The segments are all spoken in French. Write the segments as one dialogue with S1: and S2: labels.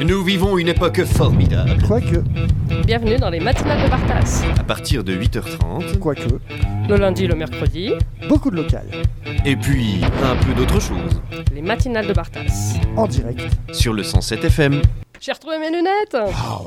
S1: Nous vivons une époque formidable.
S2: Quoique.
S3: Bienvenue dans les matinales de Bartas.
S1: À partir de 8h30.
S2: Quoique.
S3: Le lundi, le mercredi.
S2: Beaucoup de local.
S1: Et puis, un peu d'autre chose.
S3: Les matinales de Bartas.
S2: En direct.
S1: Sur le 107 FM.
S3: J'ai retrouvé mes lunettes.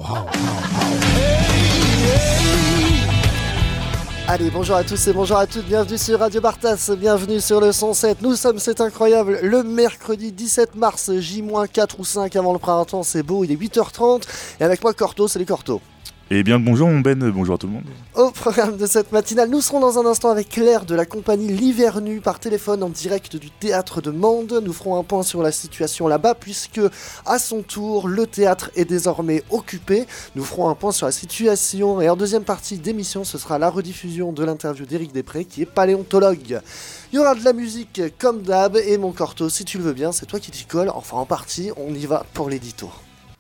S2: Allez, bonjour à tous et bonjour à toutes, bienvenue sur Radio Bartas, bienvenue sur le 107. Nous sommes, c'est incroyable, le mercredi 17 mars, J-4 ou 5 avant le printemps, c'est beau, il est 8h30. Et avec moi, Corto, c'est les Corto.
S4: Eh bien bonjour mon Ben, bonjour à tout le monde.
S2: Au programme de cette matinale, nous serons dans un instant avec Claire de la compagnie L'Hiver Nu par téléphone en direct du théâtre de Mende. Nous ferons un point sur la situation là-bas puisque à son tour le théâtre est désormais occupé. Nous ferons un point sur la situation et en deuxième partie d'émission ce sera la rediffusion de l'interview d'Éric Després qui est paléontologue. Il y aura de la musique comme d'hab et mon Corto, si tu le veux bien, c'est toi qui t'y colle. Enfin en partie, on y va pour l'édito.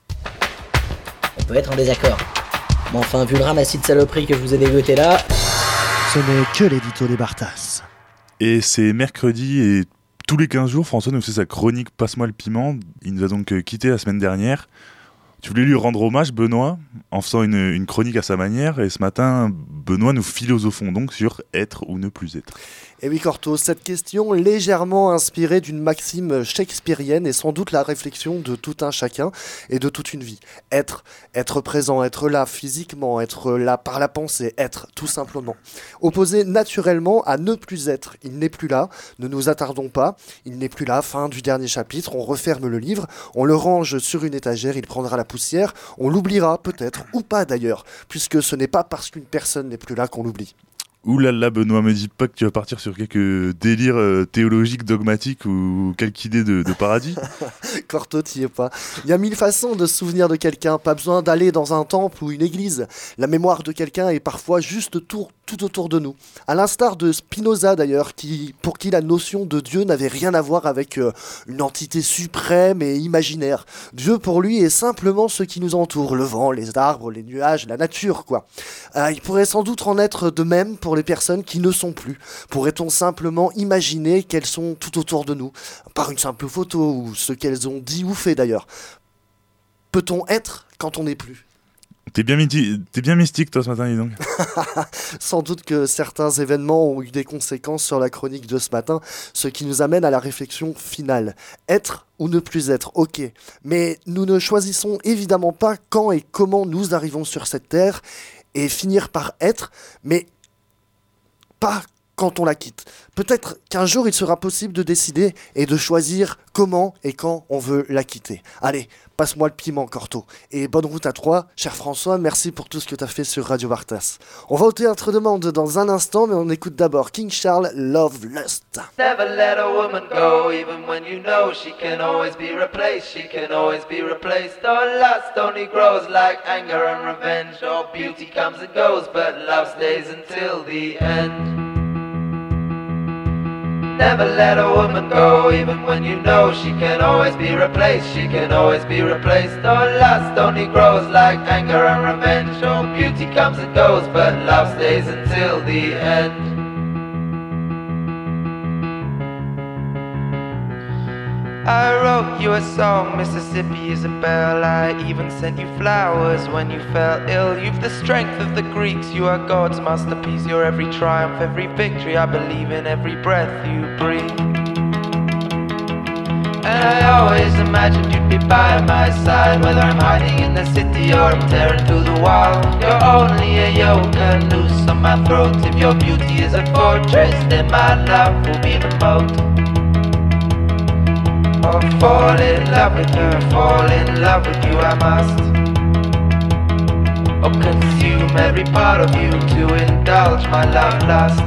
S5: On peut être en désaccord. Mais enfin, vu le ramassis de saloperies que je vous ai dégoté là...
S2: Ce n'est que l'édito des Bartas.
S4: Et c'est mercredi et tous les 15 jours, François nous fait sa chronique Passe-moi le piment. Il nous a donc quitté la semaine dernière. Tu voulais lui rendre hommage, Benoît, en faisant une chronique à sa manière. Et ce matin, Benoît nous philosophons donc sur être ou ne plus être.
S2: Et oui Corto, cette question légèrement inspirée d'une maxime shakespearienne est sans doute la réflexion de tout un chacun et de toute une vie. Être présent, être là physiquement, être là par la pensée, être tout simplement. Opposé naturellement à ne plus être. Il n'est plus là, ne nous attardons pas, il n'est plus là, fin du dernier chapitre, on referme le livre, on le range sur une étagère, il prendra la poussière, on l'oubliera peut-être, ou pas d'ailleurs, puisque ce n'est pas parce qu'une personne n'est plus là qu'on l'oublie.
S4: Ouh là là, Benoît, me dis pas que tu vas partir sur quelques délires théologiques, dogmatiques ou quelque idée de paradis.
S2: Corto, t'y es pas. Il y a 1000 façons de se souvenir de quelqu'un, pas besoin d'aller dans un temple ou une église. La mémoire de quelqu'un est parfois juste tout autour de nous. À l'instar de Spinoza d'ailleurs, pour qui la notion de Dieu n'avait rien à voir avec une entité suprême et imaginaire. Dieu pour lui est simplement ce qui nous entoure, le vent, les arbres, les nuages, la nature quoi. Il pourrait sans doute en être de même pour les personnes qui ne sont plus. Pourrait-on simplement imaginer qu'elles sont tout autour de nous, par une simple photo ou ce qu'elles ont dit ou fait d'ailleurs. Peut-on être quand on n'est plus ?
S4: T'es bien mystique toi ce matin, dis donc.
S2: Sans doute que certains événements ont eu des conséquences sur la chronique de ce matin, ce qui nous amène à la réflexion finale. Être ou ne plus être, ok. Mais nous ne choisissons évidemment pas quand et comment nous arrivons sur cette terre et finir par être, mais pas quand on la quitte. Peut-être qu'un jour il sera possible de décider et de choisir comment et quand on veut la quitter. Allez, passe-moi le piment, Corto. Et bonne route à toi, cher François, merci pour tout ce que tu as fait sur Radio Bartas. On va au théâtre de Mende dans un instant, mais on écoute d'abord King Charles, Love Lust.
S6: Never let a woman go, even when you know she can always be replaced, she can always be replaced. Oh, lust only grows like anger and revenge. Oh, beauty comes and goes, but love stays until the end. Never let a woman go, even when you know she can always be replaced, she can always be replaced. Oh, lust only grows like anger and revenge. Oh, beauty comes and goes, but love stays until the end. I wrote you a song, Mississippi Isabel. I even sent you flowers when you fell ill. You've the strength of the Greeks, you are God's masterpiece. You're every triumph, every victory. I believe in every breath you breathe. And I always imagined you'd be by my side, whether I'm hiding in the city or I'm tearing through the wild. You're only a yoke, a noose on my throat. If your beauty is a fortress, then my love will be the moat. Oh, fall in love with her, fall in love with you I must. Oh, consume every part of you to indulge my love lust.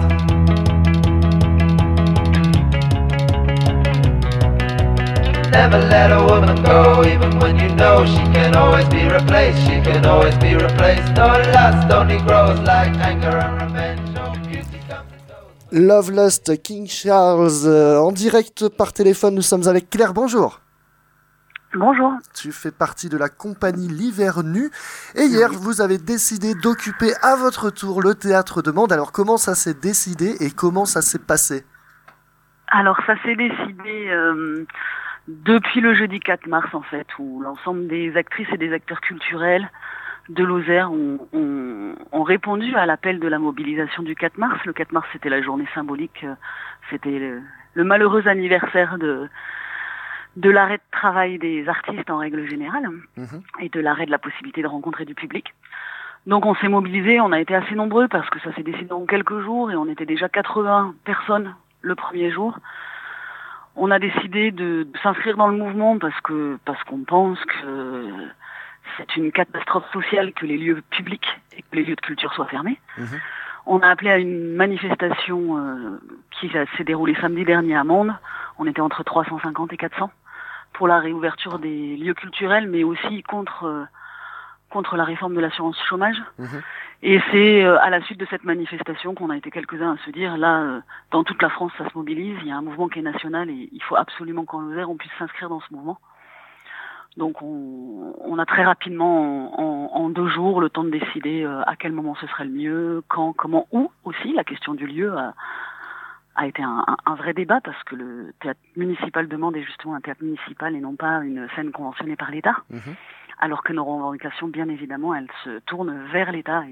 S6: Never let a woman go, even when you know she can always be replaced, she can always be replaced. Oh, lust only grows like anger and revenge. Oh, beauty comes and goes.
S2: Love Lust, King Charles, en direct par téléphone, nous sommes avec Claire, bonjour.
S7: Bonjour.
S2: Tu fais partie de la compagnie L'Hiver Nu et hier vous avez décidé d'occuper à votre tour le théâtre de Mende. Alors comment ça s'est décidé et comment ça s'est passé ?
S7: Alors ça s'est décidé depuis le jeudi 4 mars, en fait, où l'ensemble des actrices et des acteurs culturels de Lozère ont répondu à l'appel de la mobilisation du 4 mars. Le 4 mars, c'était la journée symbolique, c'était le malheureux anniversaire de l'arrêt de travail des artistes en règle générale, et de l'arrêt de la possibilité de rencontrer du public. Donc on s'est mobilisés, on a été assez nombreux parce que ça s'est décidé en quelques jours et on était déjà 80 personnes le premier jour. On a décidé de s'inscrire dans le mouvement parce qu'on pense que c'est une catastrophe sociale que les lieux publics et que les lieux de culture soient fermés. On a appelé à une manifestation qui s'est déroulée samedi dernier à Mende. On était entre 350 et 400 pour la réouverture des lieux culturels, mais aussi contre la réforme de l'assurance chômage. Et c'est à la suite de cette manifestation qu'on a été quelques-uns à se dire, là, dans toute la France, ça se mobilise, il y a un mouvement qui est national et il faut absolument qu'en Lozère, on puisse s'inscrire dans ce mouvement. Donc on a très rapidement, en 2 jours, le temps de décider à quel moment ce serait le mieux, quand, comment, où aussi. La question du lieu a été un vrai débat parce que le théâtre municipal de Mende est justement un théâtre municipal et non pas une scène conventionnée par l'État. Alors que nos revendications, bien évidemment, elles se tournent vers l'État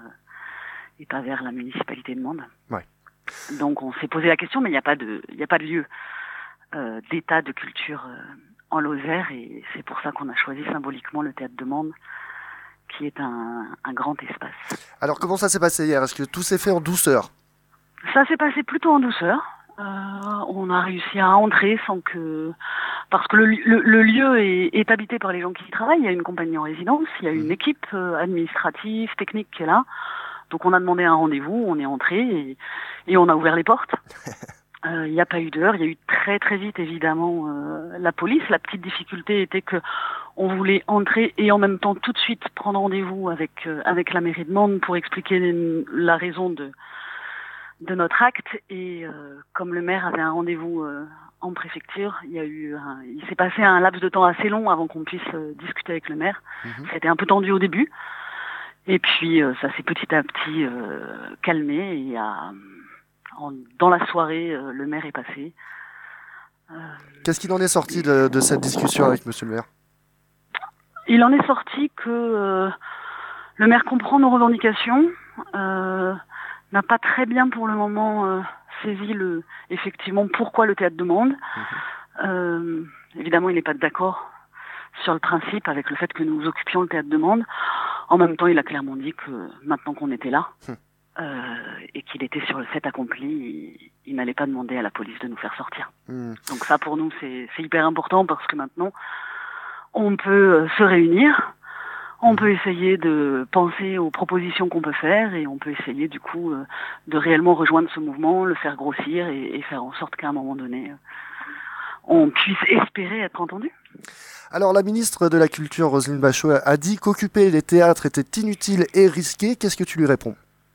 S7: et pas vers la municipalité de Mende.
S2: Ouais.
S7: Donc on s'est posé la question, mais il n'y a pas de lieu d'État de culture en Lozère, et c'est pour ça qu'on a choisi symboliquement le théâtre de Mende, qui est un grand espace.
S2: Alors comment ça s'est passé hier? Est-ce que tout s'est fait en douceur?
S7: Ça s'est passé plutôt en douceur. On a réussi à entrer parce que le lieu est habité par les gens qui y travaillent. Il y a une compagnie en résidence, il y a une équipe administrative, technique qui est là. Donc on a demandé un rendez-vous, on est entré et on a ouvert les portes. Il n'y a pas eu d'heure, il y a eu très très vite évidemment la police. La petite difficulté était que on voulait entrer et en même temps tout de suite prendre rendez-vous avec la mairie de Mende pour expliquer la raison de notre acte, et comme le maire avait un rendez-vous en préfecture, il s'est passé un laps de temps assez long avant qu'on puisse discuter avec le maire. C'était un peu tendu au début, et puis ça s'est petit à petit calmé, et dans la soirée, le maire est passé.
S2: Qu'est-ce qu'il en est sorti de cette discussion avec monsieur le maire?
S7: Il en est sorti que le maire comprend nos revendications, n'a pas très bien pour le moment saisi effectivement pourquoi le théâtre de Mende. Évidemment, il n'est pas d'accord sur le principe avec le fait que nous occupions le théâtre de Mende. En même temps, il a clairement dit que maintenant qu'on était là et qu'il était sur le fait accompli, il n'allait pas demander à la police de nous faire sortir. Donc ça, pour nous, c'est hyper important parce que maintenant, on peut se réunir. On peut essayer de penser aux propositions qu'on peut faire et on peut essayer du coup de réellement rejoindre ce mouvement, le faire grossir et faire en sorte qu'à un moment donné, on puisse espérer être entendu.
S2: Alors la ministre de la Culture, Roselyne Bachot, a dit qu'occuper les théâtres était inutile et risqué. Qu'est-ce que tu lui réponds?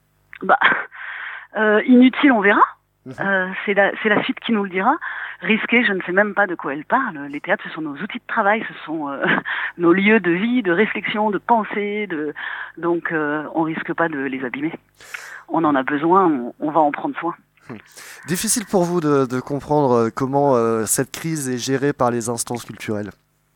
S7: Inutile, on verra. C'est la suite qui nous le dira. Risqué, je ne sais même pas de quoi elle parle. Les théâtres, ce sont nos outils de travail, ce sont nos lieux de vie, de réflexion, de pensée. Donc, on risque pas de les abîmer. On en a besoin, on va en prendre soin.
S2: Difficile pour vous de comprendre comment cette crise est gérée par les instances culturelles?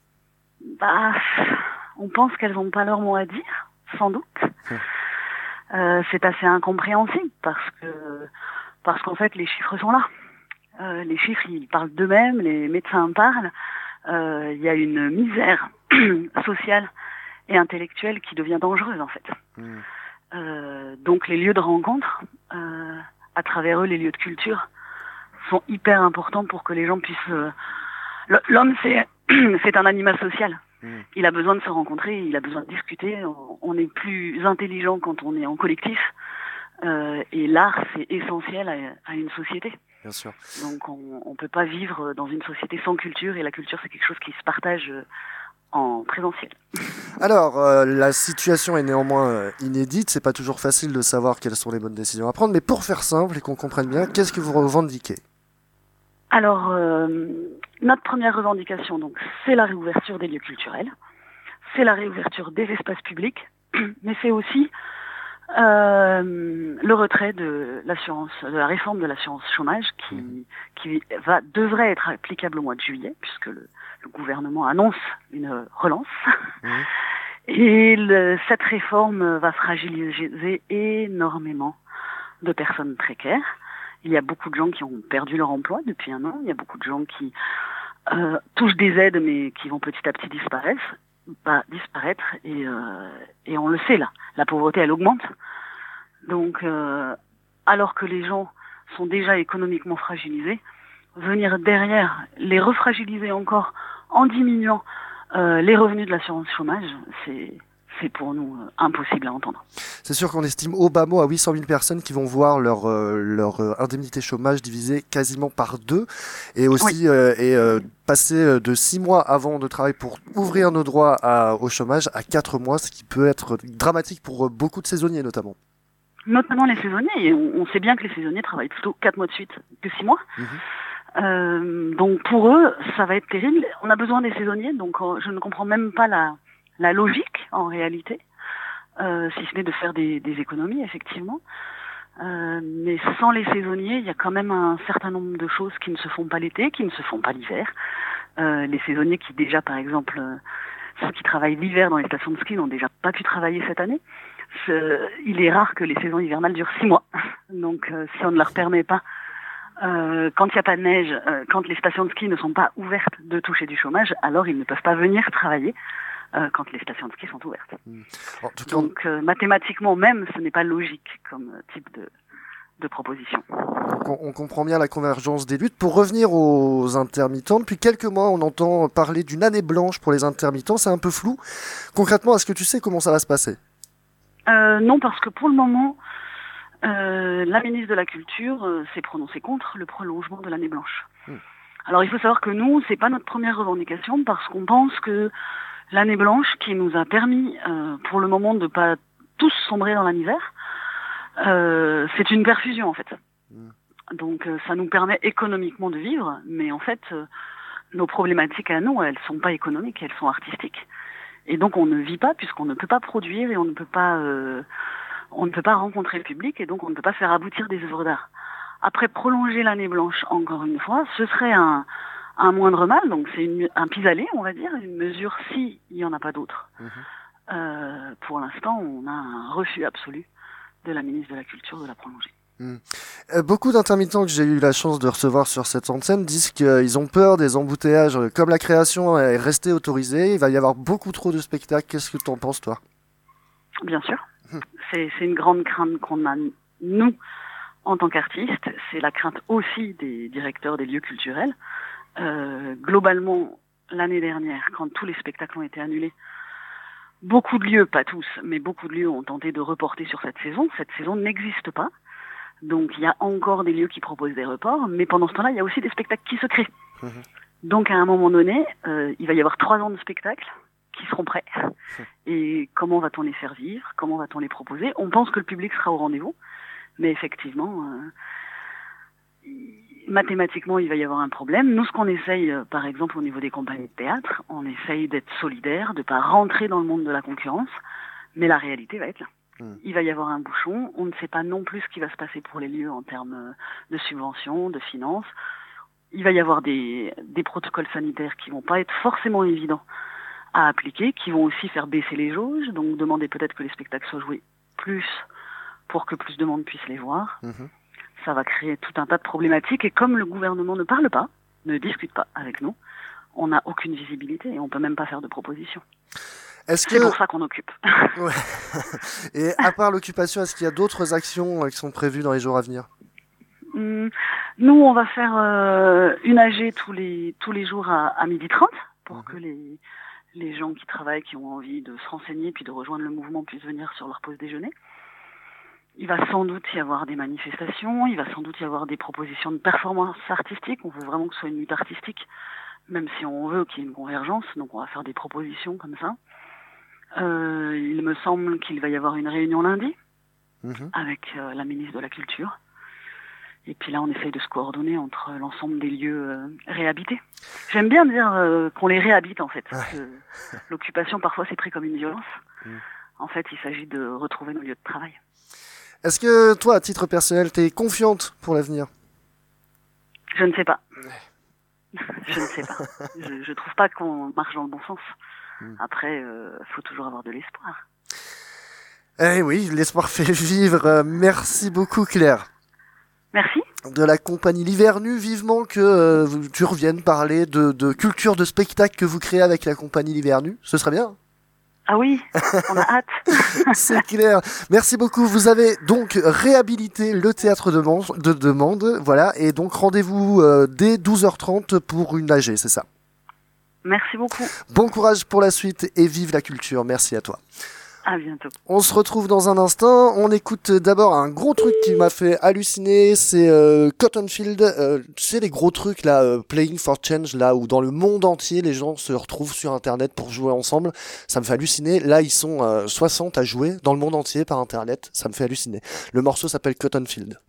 S7: On pense qu'elles n'ont pas leur mot à dire, sans doute. C'est assez incompréhensible parce qu'en fait, les chiffres sont là. Les chiffres, ils parlent d'eux-mêmes, les médecins parlent. Il y a une misère sociale et intellectuelle qui devient dangereuse, en fait. Donc les lieux de rencontre, à travers eux, les lieux de culture, sont hyper importants pour que les gens puissent... L'homme, c'est un animal social. Il a besoin de se rencontrer, il a besoin de discuter. On est plus intelligent quand on est en collectif. Et l'art, c'est essentiel à une société.
S2: Bien sûr.
S7: Donc on ne peut pas vivre dans une société sans culture, et la culture, c'est quelque chose qui se partage en présentiel.
S2: Alors, la situation est néanmoins inédite. C'est pas toujours facile de savoir quelles sont les bonnes décisions à prendre, mais pour faire simple et qu'on comprenne bien, qu'est-ce que vous revendiquez?
S7: Alors, notre première revendication, donc, c'est la réouverture des lieux culturels, c'est la réouverture des espaces publics, mais c'est aussi Le retrait de la réforme de l'assurance chômage qui devrait être applicable au mois de juillet, puisque le gouvernement annonce une relance. Et cette réforme va fragiliser énormément de personnes précaires. Il y a beaucoup de gens qui ont perdu leur emploi depuis 1 an. Il y a beaucoup de gens qui touchent des aides, mais qui vont petit à petit disparaître. Et on le sait là, la pauvreté elle augmente. Donc, alors que les gens sont déjà économiquement fragilisés, venir derrière les refragiliser encore en diminuant les revenus de l'assurance chômage, c'est pour nous impossible à entendre.
S2: C'est sûr qu'on estime au bas mot à 800 000 personnes qui vont voir leur indemnité chômage divisée quasiment par 2 et aussi passer de 6 mois avant de travail pour ouvrir nos droits au chômage à 4 mois, ce qui peut être dramatique pour beaucoup de saisonniers notamment.
S7: Notamment les saisonniers, et on sait bien que les saisonniers travaillent plutôt 4 mois de suite que 6 mois. Donc pour eux, ça va être terrible. On a besoin des saisonniers, donc je ne comprends même pas la logique en réalité, si ce n'est de faire des économies effectivement. Mais sans les saisonniers, il y a quand même un certain nombre de choses qui ne se font pas l'été, qui ne se font pas l'hiver. Les saisonniers qui déjà, par exemple, ceux qui travaillent l'hiver dans les stations de ski n'ont déjà pas pu travailler cette année. Il est rare que les saisons hivernales durent 6 mois. Donc si on ne leur permet pas, quand il n'y a pas de neige, quand les stations de ski ne sont pas ouvertes, de toucher du chômage, alors ils ne peuvent pas venir travailler quand les stations de ski sont ouvertes.
S2: En tout cas,
S7: donc mathématiquement même, ce n'est pas logique comme type de proposition.
S2: On comprend bien la convergence des luttes. Pour revenir aux intermittents, depuis quelques mois, on entend parler d'une année blanche pour les intermittents. C'est un peu flou. Concrètement, est-ce que tu sais comment ça va se passer ?
S7: Non, parce que pour le moment, la ministre de la Culture s'est prononcée contre le prolongement de l'année blanche. Alors il faut savoir que nous, c'est pas notre première revendication, parce qu'on pense que l'année blanche, qui nous a permis pour le moment de pas tous sombrer dans la misère, c'est une perfusion en fait. Donc ça nous permet économiquement de vivre, mais en fait nos problématiques à nous, elles sont pas économiques, elles sont artistiques. Et donc on ne vit pas, puisqu'on ne peut pas produire et on ne peut pas rencontrer le public, et donc on ne peut pas faire aboutir des œuvres d'art. Après, prolonger l'année blanche, encore une fois, ce serait un moindre mal, donc c'est un pis-aller, on va dire, une mesure si il n'y en a pas d'autres. Pour l'instant, on a un refus absolu de la ministre de la Culture de la prolonger.
S2: Beaucoup d'intermittents que j'ai eu la chance de recevoir sur cette antenne disent qu'ils ont peur des embouteillages. Comme la création est restée autorisée, il va y avoir beaucoup trop de spectacles. Qu'est-ce que tu en penses, toi ?
S7: Bien sûr. C'est une grande crainte qu'on a, nous, en tant qu'artistes. C'est la crainte aussi des directeurs des lieux culturels. Globalement, l'année dernière, quand tous les spectacles ont été annulés, beaucoup de lieux, pas tous, mais beaucoup de lieux ont tenté de reporter sur cette saison. Cette saison n'existe pas. Donc il y a encore des lieux qui proposent des reports, mais pendant ce temps-là, il y a aussi des spectacles qui se créent. Donc à un moment donné, il va y avoir 3 ans de spectacles qui seront prêts. Et comment va-t-on les faire vivre ? Comment va-t-on les proposer ? On pense que le public sera au rendez-vous, mais effectivement, mathématiquement, il va y avoir un problème. Nous, ce qu'on essaye, par exemple, au niveau des compagnies de théâtre, on essaye d'être solidaires, de ne pas rentrer dans le monde de la concurrence, mais la réalité va être là. Il va y avoir un bouchon. On ne sait pas non plus ce qui va se passer pour les lieux en termes de subventions, de finances. Il va y avoir des protocoles sanitaires qui vont pas être forcément évidents à appliquer, qui vont aussi faire baisser les jauges, donc demander peut-être que les spectacles soient joués plus pour que plus de monde puisse les voir. Ça va créer tout un tas de problématiques, et comme le gouvernement ne parle pas, ne discute pas avec nous, on n'a aucune visibilité et on peut même pas faire de propositions. C'est pour ça qu'on occupe.
S2: Ouais. Et à part l'occupation, est-ce qu'il y a d'autres actions qui sont prévues dans les jours à venir ?
S7: Nous, on va faire une AG tous les jours à 12h30 pour que les gens qui travaillent, qui ont envie de se renseigner puis de rejoindre le mouvement puissent venir sur leur pause déjeuner. Il va sans doute y avoir des manifestations, il va sans doute y avoir des propositions de performance artistique. On veut vraiment que ce soit une lutte artistique, même si on veut qu'il y ait une convergence, donc on va faire des propositions comme ça. Il me semble qu'il va y avoir une réunion lundi avec la ministre de la Culture. Et puis là, on essaye de se coordonner entre l'ensemble des lieux réhabités. J'aime bien dire qu'on les réhabite, en fait. Parce que l'occupation, parfois, c'est pris comme une violence. En fait, il s'agit de retrouver nos lieux de travail.
S2: Est-ce que toi, à titre personnel, t'es confiante pour l'avenir?
S7: Je ne sais pas. Je ne sais pas. Je trouve pas qu'on marche dans le bon sens. Après, faut toujours avoir de l'espoir.
S2: Eh oui, l'espoir fait vivre. Merci beaucoup, Claire.
S7: Merci.
S2: De la compagnie L'Hiver Nu, vivement que tu reviennes parler de culture de spectacle que vous créez avec la compagnie L'Hiver Nu. Ce serait bien.
S7: Ah oui, on a hâte.
S2: C'est clair. Merci beaucoup. Vous avez donc réhabilité le théâtre de demande. Voilà. Et donc, rendez-vous dès 12h30 pour une AG, c'est ça?
S7: Merci beaucoup.
S2: Bon courage pour la suite et vive la culture. Merci à toi.
S7: À bientôt.
S2: On se retrouve dans un instant. On écoute d'abord un gros truc qui m'a fait halluciner. C'est Cotton Field. Tu sais, les gros trucs là, Playing for Change, là où dans le monde entier les gens se retrouvent sur internet pour jouer ensemble. Ça me fait halluciner. Là, ils sont 60 à jouer dans le monde entier par internet. Ça me fait halluciner. Le morceau s'appelle Cotton Field.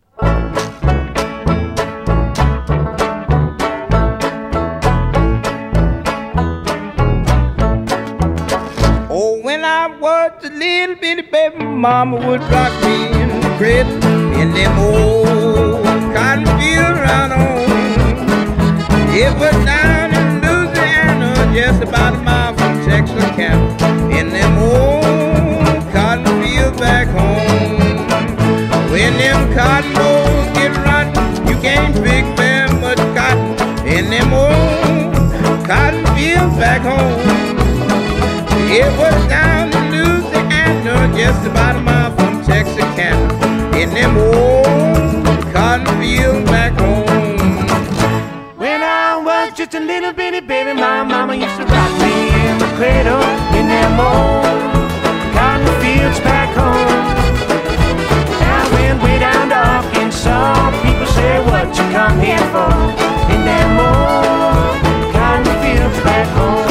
S8: When I was a little bitty baby, mama would rock me in the cradle in them old cotton fields around home. It was down in Louisiana, just about a mile from Texarkana, in them old cotton fields back home. When them cotton bolls get rotten, you can't pick very much cotton in them old cotton fields back home. It was down in Louisiana, just about a mile from Texarkana, in them old cotton fields back home. When I was just a little bitty baby, my mama used to rock me in the cradle, in them old cotton fields back home. I went way down to Arkansas, people say, what you come here for? In them old cotton fields back home.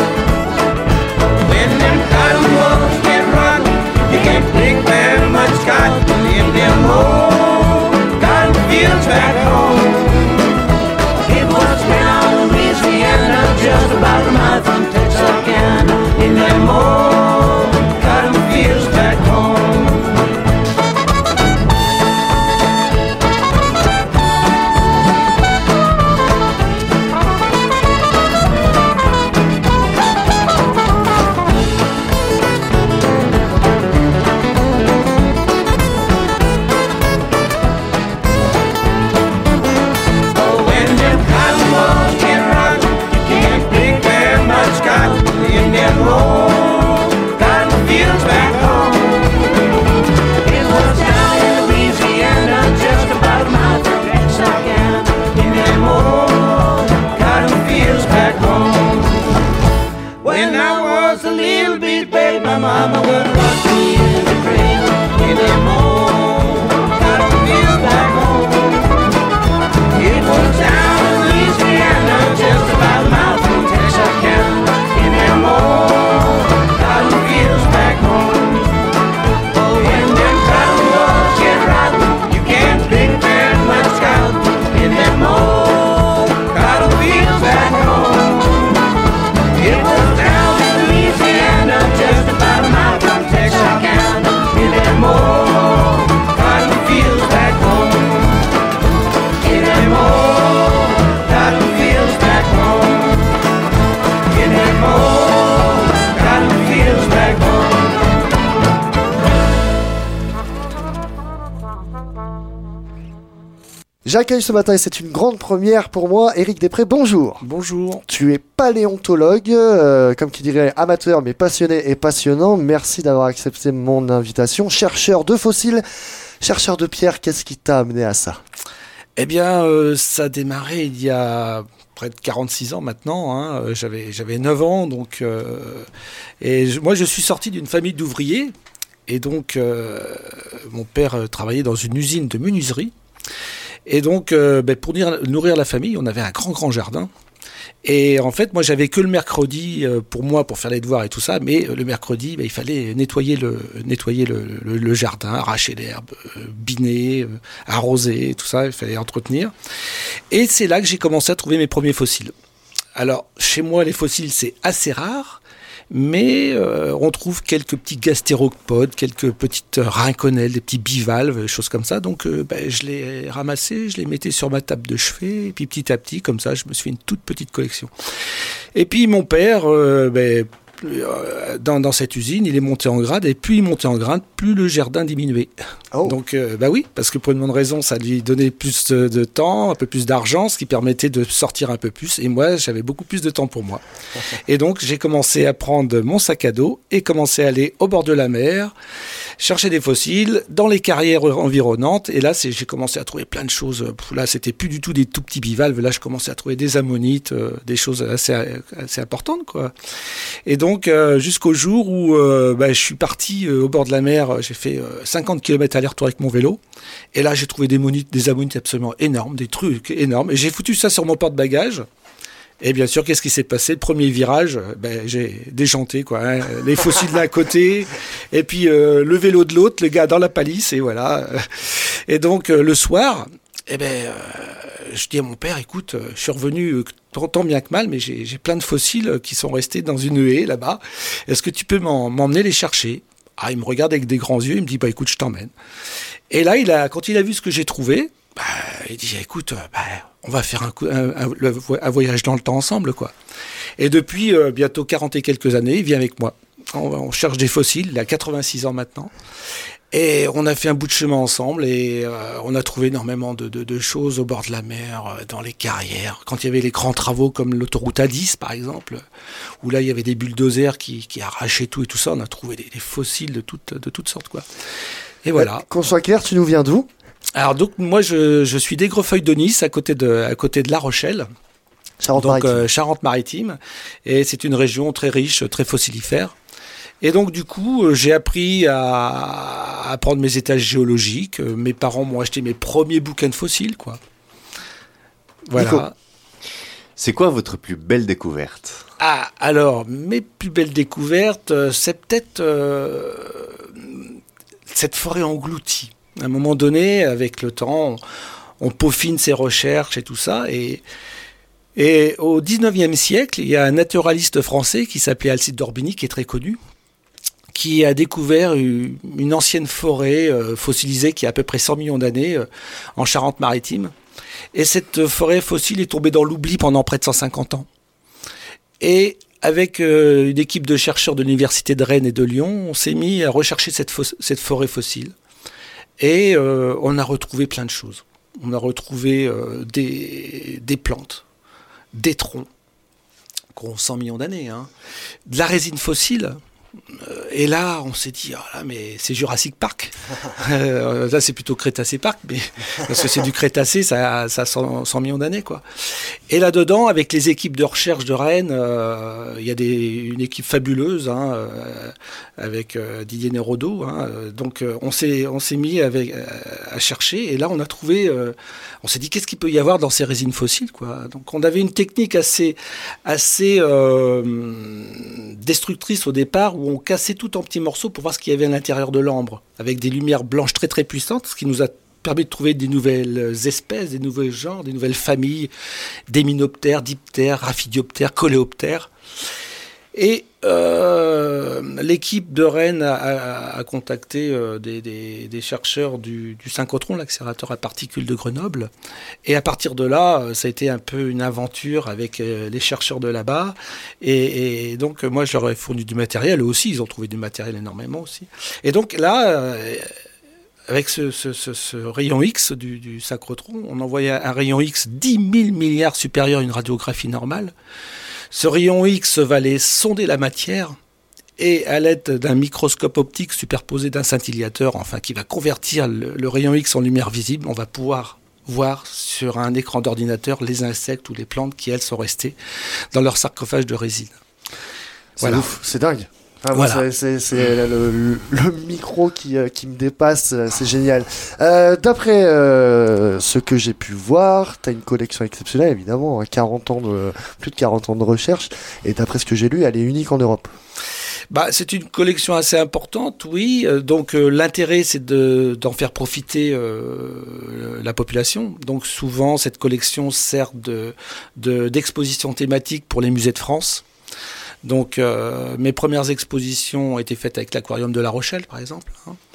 S8: Pick very much cotton in them old cotton fields back home. It was down in Louisiana, just about a mile from Texarkana, in them old cotton fields back home. Mama would rock me in the cradle, in them old cotton fields back home. It was down in Louisiana, just about a mile from Texarkana, in them old cotton fields back home. When them cotton balls get rotten, you can't pick very much cotton in them old cotton fields back home. It was down in Louisiana, just about a mile from Texarkana, in them old cotton fields back home. In them old cotton fields back home. In them old cotton fields back home.
S2: J'accueille ce matin, et c'est une grande première pour moi, Éric Després, bonjour.
S9: Bonjour.
S2: Tu es paléontologue, comme qui dirait amateur mais passionné et passionnant. Merci d'avoir accepté mon invitation. Chercheur de fossiles, chercheur de pierres, qu'est-ce qui t'a amené à ça?
S9: Eh bien, ça a démarré il y a près de 46 ans maintenant. Hein. J'avais 9 ans, donc, moi je suis sorti d'une famille d'ouvriers. Et donc, mon père travaillait dans une usine de menuiserie. Et donc, pour nourrir la famille, on avait un grand jardin. Et en fait, moi, j'avais que le mercredi pour faire les devoirs et tout ça. Mais le mercredi, il fallait nettoyer le jardin, arracher l'herbe, biner, arroser, tout ça. Il fallait entretenir. Et c'est là que j'ai commencé à trouver mes premiers fossiles. Alors, chez moi, les fossiles, c'est assez rare. mais on trouve quelques petits gastéropodes, quelques petites rinconelles, des petits bivalves, des choses comme ça. Donc je les ramassais, je les mettais sur ma table de chevet, et puis petit à petit, comme ça, je me suis fait une toute petite collection. Et puis mon père, dans cette usine, il est monté en grade, et plus il montait en grade, plus le jardin diminuait.
S2: Oh.
S9: Donc, oui, parce que pour une bonne raison, ça lui donnait plus de temps, un peu plus d'argent, ce qui permettait de sortir un peu plus. Et moi, j'avais beaucoup plus de temps pour moi. Et donc, j'ai commencé à prendre mon sac à dos et commencé à aller au bord de la mer, chercher des fossiles dans les carrières environnantes. Et là, j'ai commencé à trouver plein de choses. Là, c'était plus du tout des tout petits bivalves. Là, je commençais à trouver des ammonites, des choses assez importantes, quoi. Et donc, jusqu'au jour où je suis parti au bord de la mer, j'ai fait 50 km aller-retour avec mon vélo. Et là, j'ai trouvé des ammonites absolument énormes, des trucs énormes. Et j'ai foutu ça sur mon porte-bagages. Et bien sûr, qu'est-ce qui s'est passé? Le premier virage, j'ai déjanté, quoi. Hein, les fossiles d'un côté, et puis le vélo de l'autre, le gars dans la palisse, et voilà. Et donc, le soir, je dis à mon père, écoute, je suis revenu tant bien que mal, mais j'ai plein de fossiles qui sont restés dans une haie là-bas. Est-ce que tu peux m'emmener les chercher? Ah, il me regarde avec des grands yeux, il me dit, écoute, je t'emmène. Et là, quand il a vu ce que j'ai trouvé, il dit, écoute, on va faire un voyage dans le temps ensemble, quoi. Et depuis bientôt 40 et quelques années, il vient avec moi. On cherche des fossiles, il a 86 ans maintenant. Et on a fait un bout de chemin ensemble et on a trouvé énormément de choses au bord de la mer, dans les carrières. Quand il y avait les grands travaux comme l'autoroute A10 par exemple, où là il y avait des bulldozers qui arrachaient tout et tout ça, on a trouvé des fossiles de toutes sortes, quoi. Et voilà.
S2: Qu'on soit clair, tu nous viens d'où?
S9: Alors donc moi je suis d'Aigrefeuille de Nice, à côté de La Rochelle.
S2: Charente-Maritime.
S9: Charente-Maritime. Et c'est une région très riche, très fossilifère. Et donc, du coup, j'ai appris à prendre mes étages géologiques. Mes parents m'ont acheté mes premiers bouquins de fossiles, quoi. Voilà.
S1: Nico, c'est quoi votre plus belle découverte?
S9: Ah, alors, mes plus belles découvertes, c'est peut-être cette forêt engloutie. À un moment donné, avec le temps, on peaufine ses recherches et tout ça. Et au 19e siècle, il y a un naturaliste français qui s'appelait Alcide d'Orbigny, qui est très connu, qui a découvert une ancienne forêt fossilisée qui a à peu près 100 millions d'années en Charente-Maritime. Et cette forêt fossile est tombée dans l'oubli pendant près de 150 ans. Et avec une équipe de chercheurs de l'université de Rennes et de Lyon, on s'est mis à rechercher cette forêt fossile. Et on a retrouvé plein de choses. On a retrouvé des plantes, des troncs, qui ont 100 millions d'années, hein, de la résine fossile. Et là, on s'est dit, oh là, mais c'est Jurassic Park. Là, c'est plutôt Crétacé Park, mais, parce que c'est du Crétacé, ça a 100 millions d'années, quoi. Et là-dedans, avec les équipes de recherche de Rennes, il y a une équipe fabuleuse, hein, avec Didier Nérodo. Hein, donc, on s'est mis à chercher, et là, on a trouvé... on s'est dit, qu'est-ce qu'il peut y avoir dans ces résines fossiles, quoi. Donc, on avait une technique assez destructrice au départ, où on cassait tout en petits morceaux pour voir ce qu'il y avait à l'intérieur de l'ambre, avec des lumières blanches très très puissantes, ce qui nous a permis de trouver des nouvelles espèces, des nouveaux genres, des nouvelles familles, d'hyménoptères, diptères, raphidioptères, coléoptères. Et l'équipe de Rennes a contacté des chercheurs du synchrotron, l'accélérateur à particules de Grenoble. Et à partir de là, ça a été un peu une aventure avec les chercheurs de là-bas. Et donc, moi, je leur ai fourni du matériel. Eux aussi, ils ont trouvé du matériel énormément aussi. Et donc là... avec ce rayon X du synchrotron, on envoyait un rayon X 10 000 milliards supérieur à une radiographie normale. Ce rayon X va aller sonder la matière et à l'aide d'un microscope optique superposé d'un scintillateur, enfin qui va convertir le rayon X en lumière visible, on va pouvoir voir sur un écran d'ordinateur les insectes ou les plantes qui, elles, sont restées dans leur sarcophage de résine.
S2: C'est ouf, c'est dingue. Ah, voilà. Moi, c'est le micro qui me dépasse, c'est génial. D'après ce que j'ai pu voir, tu as une collection exceptionnelle, évidemment, plus de 40 ans de recherche, et d'après ce que j'ai lu, elle est unique en Europe.
S9: C'est une collection assez importante, oui. Donc l'intérêt, c'est d'en faire profiter la population. Donc souvent, cette collection sert d'exposition thématique pour les musées de France. Donc, mes premières expositions ont été faites avec l'Aquarium de La Rochelle, par exemple.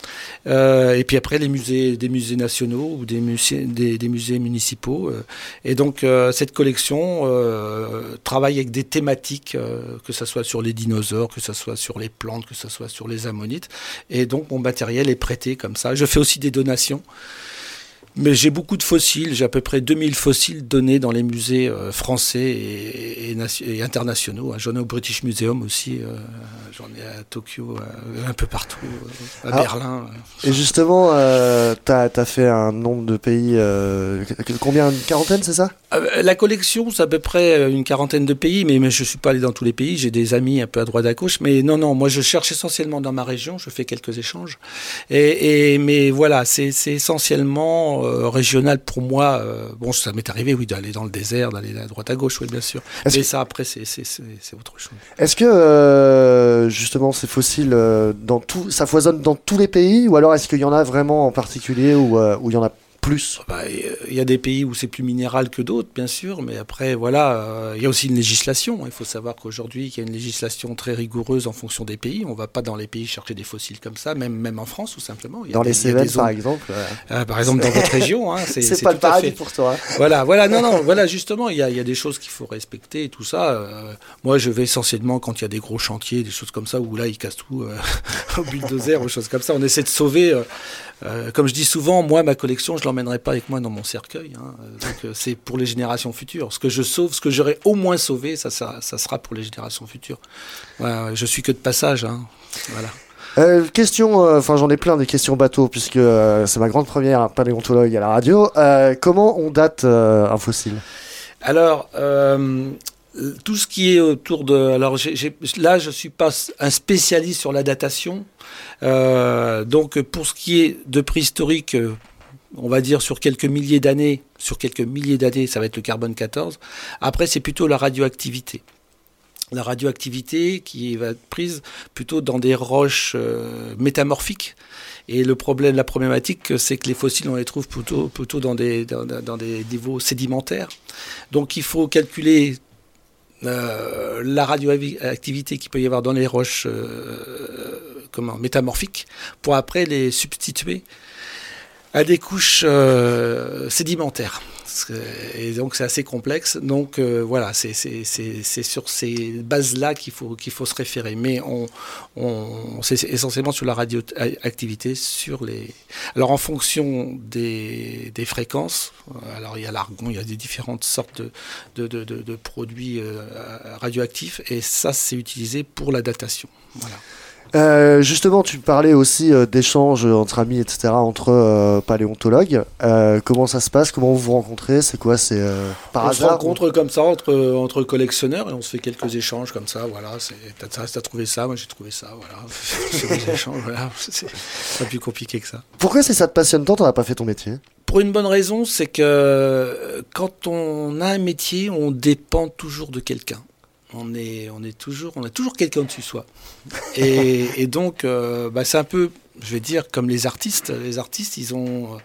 S9: Et puis après, des musées nationaux ou des musées municipaux. Et donc, cette collection travaille avec des thématiques, que ce soit sur les dinosaures, que ce soit sur les plantes, que ce soit sur les ammonites. Et donc, mon matériel est prêté comme ça. Je fais aussi des donations. Mais j'ai beaucoup de fossiles, j'ai à peu près 2000 fossiles donnés dans les musées français et internationaux. J'en ai au British Museum aussi, j'en ai à Tokyo, un peu partout, à Berlin.
S2: Et justement, t'as fait un nombre de pays, combien, une quarantaine, c'est ça?
S9: La collection, c'est à peu près une quarantaine de pays, mais je ne suis pas allé dans tous les pays, j'ai des amis un peu à droite à gauche, mais non, moi je cherche essentiellement dans ma région, je fais quelques échanges, mais voilà, c'est essentiellement régional pour moi. Bon, ça m'est arrivé, oui, d'aller dans le désert, d'aller à droite à gauche, oui, bien sûr. Mais ça, après, c'est autre chose.
S2: Est-ce que, justement, ces fossiles, ça foisonne dans tous les pays, ou alors est-ce qu'il y en a vraiment en particulier où il y en a plus?
S9: Il y a des pays où c'est plus minéral que d'autres, bien sûr, mais après, voilà, il y a aussi une législation. Il faut savoir qu'aujourd'hui, il y a une législation très rigoureuse en fonction des pays. On ne va pas dans les pays chercher des fossiles comme ça, même en France, tout simplement.
S2: Dans les Cévennes, par exemple.
S9: Par exemple, dans votre région. Hein,
S2: c'est pas le paradis pour toi.
S9: Voilà, voilà, justement, il y a des choses qu'il faut respecter et tout ça. Moi, je vais essentiellement quand il y a des gros chantiers, des choses comme ça, où là, ils cassent tout au bulldozer, ou choses comme ça. On essaie de sauver. Comme je dis souvent, moi, ma collection, je l'emmènerai pas avec moi dans mon cercueil. Hein. Donc, c'est pour les générations futures. Ce que je sauve, ce que j'aurais au moins sauvé, ça sera pour les générations futures. Voilà, je suis que de passage. Hein. Voilà.
S2: Question, j'en ai plein des questions bateau, puisque c'est ma grande première paléontologue à la radio. Comment on date un fossile?
S9: Alors, tout ce qui est autour de... Alors, là, je ne suis pas un spécialiste sur la datation. Donc, pour ce qui est de préhistorique, on va dire sur quelques milliers d'années, ça va être le carbone 14. Après, c'est plutôt la radioactivité. La radioactivité qui va être prise plutôt dans des roches métamorphiques. Et la problématique, c'est que les fossiles, on les trouve plutôt dans des niveaux sédimentaires. Donc, il faut calculer la radioactivité qu'il peut y avoir dans les roches métamorphiques pour après les substituer à des couches sédimentaires. Et donc c'est assez complexe. Donc voilà, c'est sur ces bases-là qu'il faut se référer. Mais c'est essentiellement sur la radioactivité, alors en fonction des fréquences. Alors il y a l'argon, il y a des différentes sortes de produits radioactifs, et ça c'est utilisé pour la datation. Voilà.
S2: Justement, tu parlais aussi d'échanges entre amis, etc., entre paléontologues. Comment ça se passe? Comment vous vous rencontrez? C'est quoi? C'est par hasard?
S9: On se rencontre comme ça entre collectionneurs, et on se fait quelques échanges comme ça. Voilà, t'as trouvé ça, moi j'ai trouvé ça. Voilà, c'est des échanges. Voilà, c'est pas plus compliqué que ça.
S2: Pourquoi ça te passionne tant? T'en as pas fait ton métier?
S9: Pour une bonne raison, c'est que quand on a un métier, on dépend toujours de quelqu'un. On a toujours quelqu'un au-dessus de soi. Et donc, c'est un peu, je vais dire, comme les artistes. Les artistes, si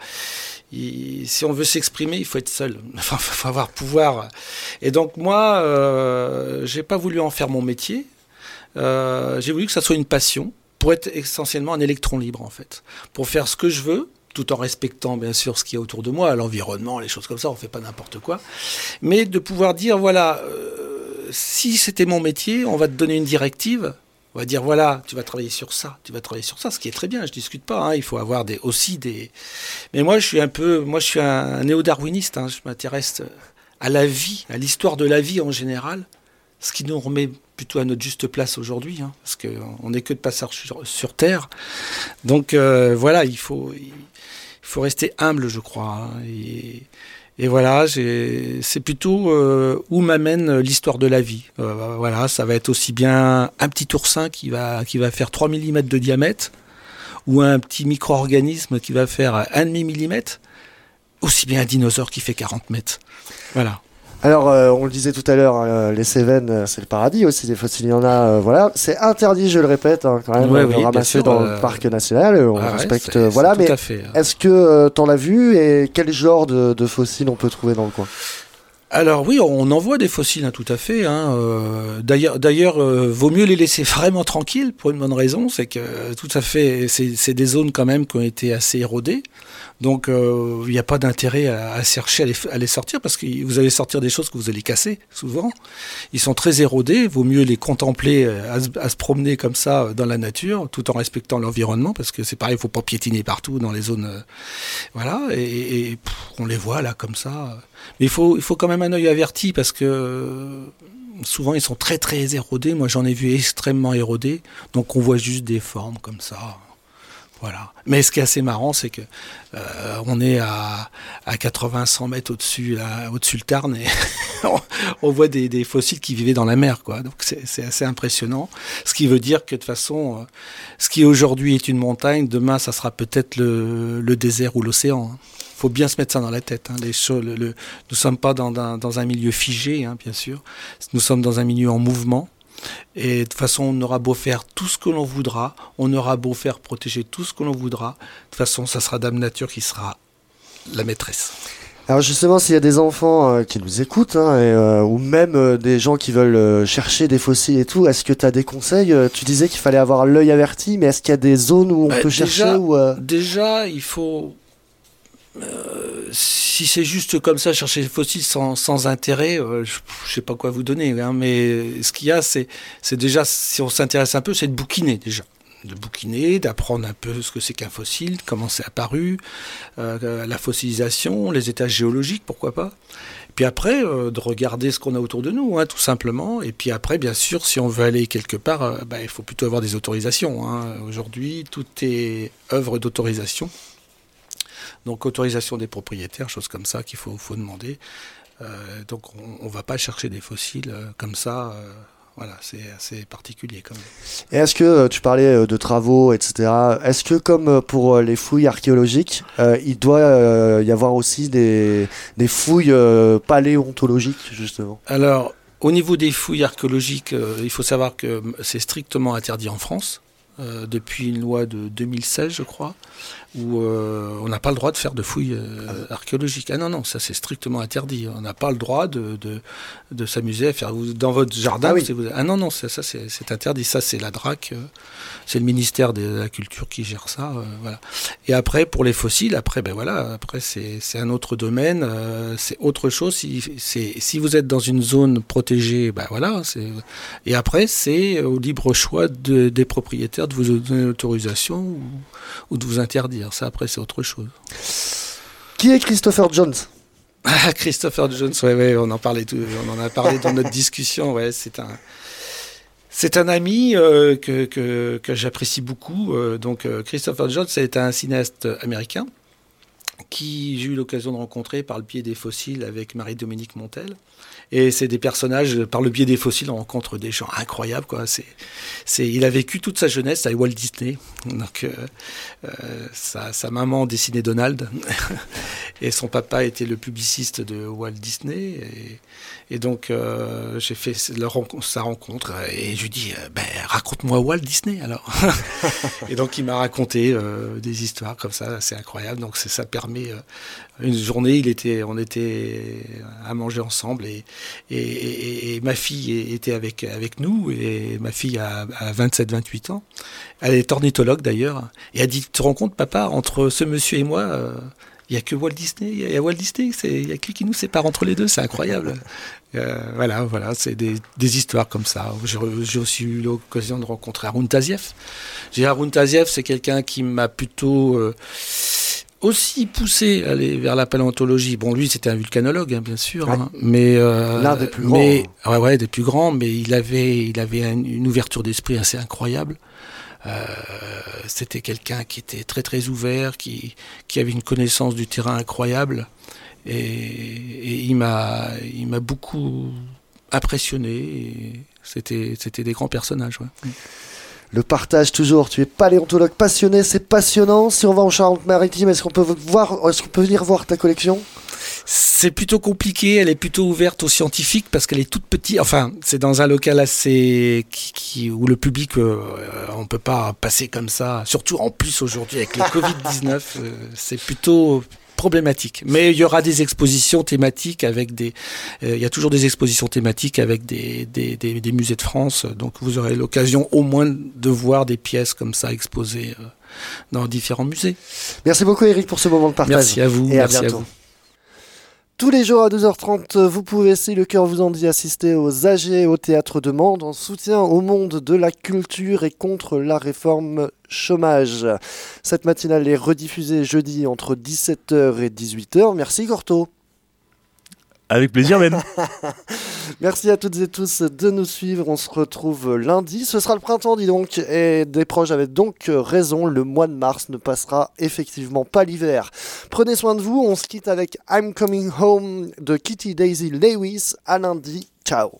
S9: on veut s'exprimer, il faut être seul. Enfin, il faut avoir pouvoir. Et donc, moi, j'ai pas voulu en faire mon métier. J'ai voulu que ça soit une passion, pour être essentiellement un électron libre, en fait. Pour faire ce que je veux, tout en respectant, bien sûr, ce qu'il y a autour de moi, l'environnement, les choses comme ça, on fait pas n'importe quoi. Mais de pouvoir dire, voilà... si c'était mon métier, on va te donner une directive. On va dire, voilà, tu vas travailler sur ça, ce qui est très bien, je discute pas. Hein, il faut avoir aussi des... Mais moi, je suis un néo-darwiniste. Hein, je m'intéresse à la vie, à l'histoire de la vie en général, ce qui nous remet plutôt à notre juste place aujourd'hui, hein, parce qu'on n'est que de passage sur Terre. Donc, voilà, il faut rester humble, je crois. Hein, et voilà, c'est plutôt où m'amène l'histoire de la vie. Voilà, ça va être aussi bien un petit oursin qui va faire 3 mm de diamètre, ou un petit micro-organisme qui va faire 1,5 mm, aussi bien un dinosaure qui fait 40 mètres. Voilà.
S2: Alors, on le disait tout à l'heure, les Cévennes, c'est le paradis aussi, des fossiles, il y en a, voilà. C'est interdit, je le répète, hein, quand même, de ramasser dans le parc national, on respecte, voilà, mais
S9: fait,
S2: est-ce que t'en as vu, et quel genre de fossiles on peut trouver dans le coin?
S9: Alors oui, on en voit des fossiles, hein, tout à fait. Hein. D'ailleurs, vaut mieux les laisser vraiment tranquilles pour une bonne raison, c'est que tout à fait, c'est des zones quand même qui ont été assez érodées. Donc il n'y a pas d'intérêt à chercher à les sortir parce que vous allez sortir des choses que vous allez casser souvent. Ils sont très érodés, vaut mieux les contempler à se promener comme ça dans la nature tout en respectant l'environnement parce que c'est pareil, il ne faut pas piétiner partout dans les zones. Voilà, et on les voit là comme ça. Mais il faut quand même un œil averti parce que souvent ils sont très très érodés. Moi j'en ai vu extrêmement érodés, donc on voit juste des formes comme ça. Voilà. Mais ce qui est assez marrant, c'est que on est à 80-100 mètres au-dessus le Tarn et on voit des fossiles qui vivaient dans la mer, quoi. Donc c'est assez impressionnant. Ce qui veut dire que de toute façon, ce qui aujourd'hui est une montagne, demain ça sera peut-être le désert ou l'océan. Il faut bien se mettre ça dans la tête. Hein. Nous ne sommes pas dans un milieu figé, hein, bien sûr. Nous sommes dans un milieu en mouvement. Et de toute façon, on aura beau faire tout ce que l'on voudra, on aura beau faire protéger tout ce que l'on voudra, de toute façon, ça sera Dame Nature qui sera la maîtresse.
S2: Alors justement, s'il y a des enfants qui nous écoutent, hein, ou même des gens qui veulent chercher des fossiles et tout, est-ce que tu as des conseils ? Tu disais qu'il fallait avoir l'œil averti, mais est-ce qu'il y a des zones où on peut chercher
S9: Déjà, il faut... si c'est juste comme ça, chercher des fossiles sans intérêt, je sais pas quoi vous donner, hein, mais ce qu'il y a, c'est déjà, si on s'intéresse un peu, c'est de bouquiner déjà. De bouquiner, d'apprendre un peu ce que c'est qu'un fossile, comment c'est apparu, la fossilisation, les états géologiques, pourquoi pas. Puis après, de regarder ce qu'on a autour de nous, hein, tout simplement. Et puis après, bien sûr, si on veut aller quelque part, il faut plutôt avoir des autorisations. Hein. Aujourd'hui, tout est œuvre d'autorisation. Donc autorisation des propriétaires, choses comme ça qu'il faut demander. Donc on ne va pas chercher des fossiles comme ça. Voilà, c'est assez particulier quand même.
S2: Et est-ce que tu parlais de travaux, etc. Est-ce que comme pour les fouilles archéologiques, il doit y avoir aussi des fouilles paléontologiques justement ?
S9: Alors au niveau des fouilles archéologiques, il faut savoir que c'est strictement interdit en France. Depuis une loi de 2016, je crois, où on n'a pas le droit de faire de fouilles archéologiques. Ah non, ça c'est strictement interdit. On n'a pas le droit de s'amuser à faire dans votre jardin. Non, ça c'est interdit. Ça c'est la DRAC, c'est le ministère de la Culture qui gère ça. Voilà. Et après pour les fossiles, après c'est un autre domaine, c'est autre chose. Si vous êtes dans une zone protégée, et après c'est au libre choix des propriétaires de vous donner l'autorisation ou de vous interdire. Ça, après, c'est autre chose.
S2: Qui est Christopher Jones ?
S9: Christopher Jones, ouais, on en a parlé dans notre discussion. Ouais, c'est un ami que j'apprécie beaucoup. Donc, Christopher Jones, c'est un cinéaste américain qui j'ai eu l'occasion de rencontrer par le biais des fossiles avec Marie-Dominique Montel. Et c'est des personnages, par le biais des fossiles, on rencontre des gens incroyables, quoi. Il a vécu toute sa jeunesse avec Walt Disney. Donc, sa maman dessinait Donald. Et son papa était le publiciste de Walt Disney. Et donc, j'ai fait sa rencontre. Et je lui dis, raconte-moi Walt Disney, alors. Et donc, il m'a raconté des histoires comme ça, c'est incroyable. Donc, ça permet... une journée, on était à manger ensemble et ma fille était avec nous et ma fille a 27-28 ans. Elle est ornithologue d'ailleurs et elle dit, tu te rends compte papa, entre ce monsieur et moi, il n'y a que Walt Disney, il y a Walt Disney, il y a qui nous sépare entre les deux, c'est incroyable. Voilà, c'est des histoires comme ça. J'ai aussi eu l'occasion de rencontrer Haroun Tazieff. Haroun Tazieff, c'est quelqu'un qui m'a plutôt... aussi poussé à aller vers la paléontologie. Bon, lui, c'était un volcanologue, hein, bien sûr, ouais. Hein, mais
S2: l'un des plus grands.
S9: Ouais, des plus grands, mais il avait une ouverture d'esprit assez incroyable. C'était quelqu'un qui était très très ouvert, qui avait une connaissance du terrain incroyable, et il m'a beaucoup impressionné. Et c'était des grands personnages. Ouais.
S2: Le partage toujours, tu es paléontologue passionné, c'est passionnant. Si on va en Charente-Maritime, est-ce qu'on peut venir voir ta collection ?
S9: C'est plutôt compliqué, elle est plutôt ouverte aux scientifiques parce qu'elle est toute petite. Enfin, c'est dans un local assez où le public, on peut pas passer comme ça. Surtout en plus aujourd'hui avec le Covid-19, c'est plutôt problématique. Mais il y aura des expositions thématiques avec il y a toujours des expositions thématiques avec des musées de France. Donc vous aurez l'occasion au moins de voir des pièces comme ça exposées dans différents musées.
S2: Merci beaucoup Eric pour ce moment de partage.
S9: Merci à vous.
S2: Et
S9: merci
S2: à bientôt.
S9: à vous.
S2: Tous les jours à 12h30, vous pouvez, si le cœur vous en dit, assister aux AG au Théâtre de Mende en soutien au monde de la culture et contre la réforme chômage. Cette matinale est rediffusée jeudi entre 17h et 18h. Merci Gorto.
S4: Avec plaisir, Ben.
S2: Merci à toutes et tous de nous suivre. On se retrouve lundi. Ce sera le printemps, dis donc. Et des proches avaient donc raison. Le mois de mars ne passera effectivement pas l'hiver. Prenez soin de vous. On se quitte avec I'm Coming Home de Kitty Daisy Lewis. À lundi. Ciao.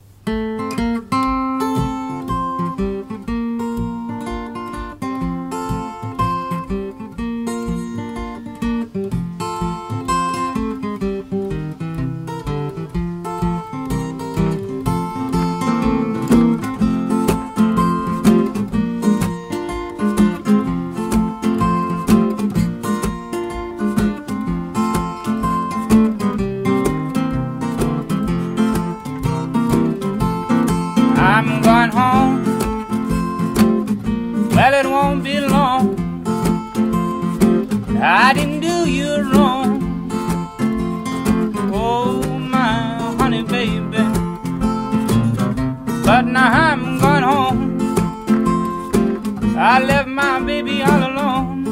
S8: I'm going home. Well, it won't be long. I didn't do you wrong. Oh, my honey baby. But now I'm going home. I left my baby all alone.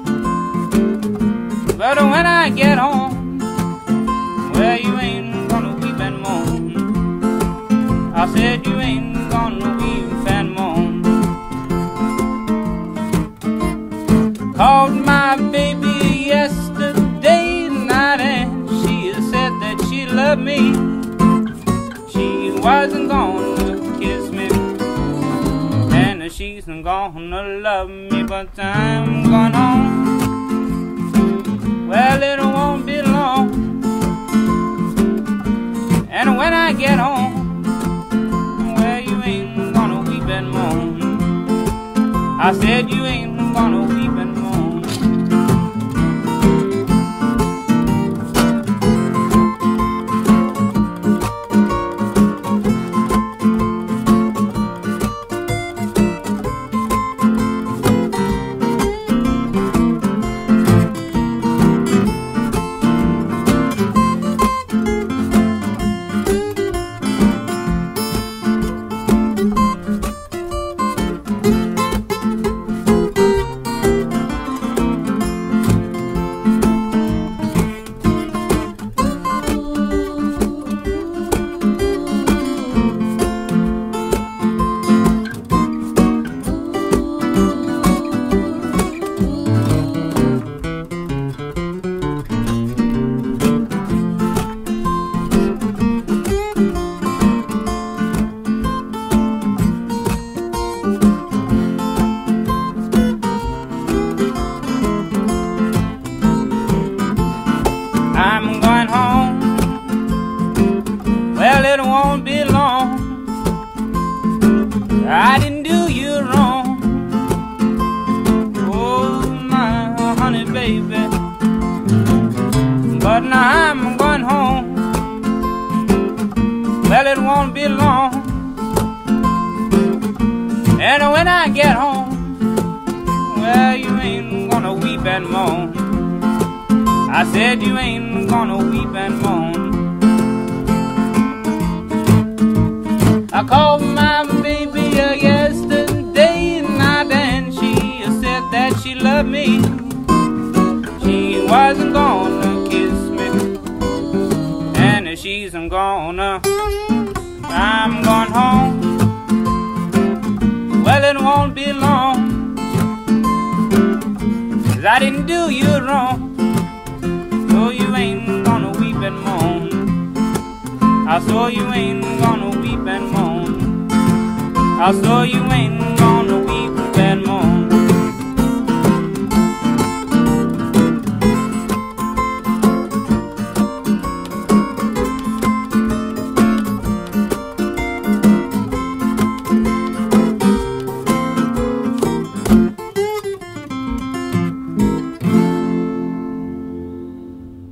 S8: But when I get home, well, you ain't gonna weep and moan. I said you ain't gonna weep and moan. Called my baby yesterday night and she said that she loved me. She wasn't gonna kiss me and she's gonna love me, but I'm going home. Well, it won't be long. And when I get home, I said you ain't gonna weep and moan. I'm going home. Well, it won't be long. I didn't do you wrong. Oh, my honey baby. But now I'm going home. Well, it won't be long. And when I get home, well, you ain't gonna weep and moan. I said you ain't gonna weep and moan. I called my baby yesterday night and she said that she loved me. She wasn't gonna kiss me and she's gonna. I'm going home. Well, it won't be long, 'cause I didn't do you wrong. So you ain't gonna weep and moan. I saw you ain't gonna weep and moan. I saw you ain't gonna